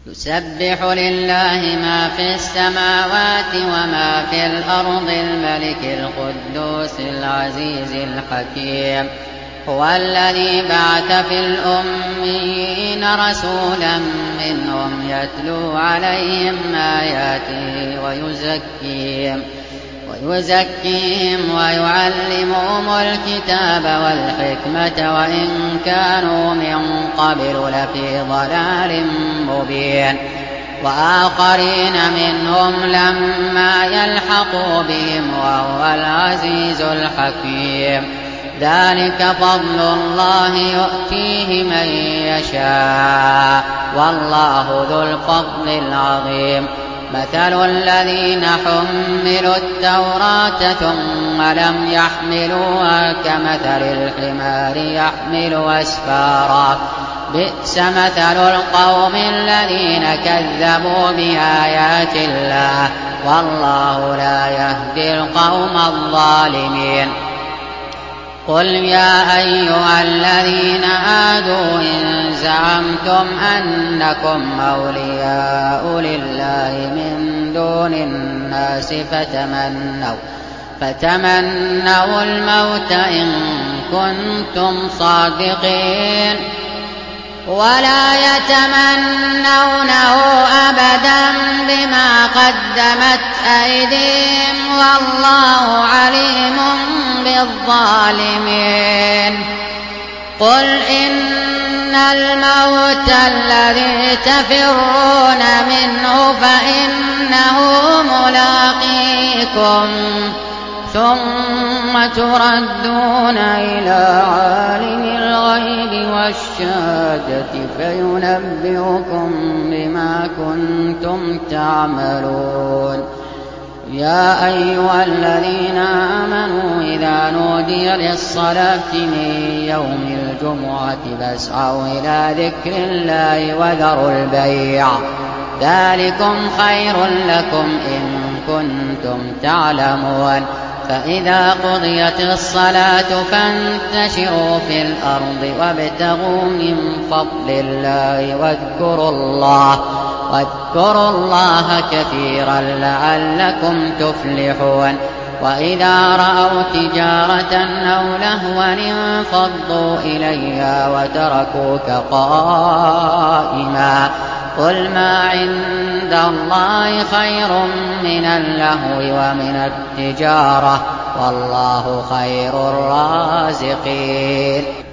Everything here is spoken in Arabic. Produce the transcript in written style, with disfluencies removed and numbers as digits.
يسبح لله ما في السماوات وما في الأرض الملك القدوس العزيز الحكيم. هو الذي بعث في الأميين رسولا منهم يتلو عليهم آياته ويزكيهم ويعلمهم الكتاب والحكمة وإن كانوا من قبل لفي ضلال مبين. وآخرين منهم لما يلحقوا بهم وهو العزيز الحكيم. ذلك فضل الله يؤتيه من يشاء والله ذو الفضل العظيم. مثل الذين حملوا التوراة ثم لم يحملوها كمثل الحمار يحمل أسفارا بئس مثل القوم الذين كذبوا بآيات الله والله لا يهدي القوم الظالمين. قل يا أيها الذين هادوا إن زعمتم أنكم أولياء لله من دون الناس فتمنوا الموت إن كنتم صادقين ولا يتمنونه أبدا بما قدمت أيديهم والله عليم بالظالمين. قل إن الموت الذي تفرون منه فإنه ملاقيكم ثم تردون إلى عالم الغيب والشهادة فينبئكم بما كنتم تعملون. يا أيها الذين آمنوا إذا نودي للصلاة من يوم الجمعة فاسعوا إلى ذكر الله وذروا البيع ذلكم خير لكم إن كنتم تعلمون. فإذا قضيت الصلاة فانتشروا في الأرض وابتغوا من فضل الله واذكروا الله كثيرا لعلكم تفلحون. وإذا رأوا تجارة أو لهوا انفضوا إليها وتركوك قائما قل ما عند الله خير من اللهو ومن التجارة والله خير الرازقين.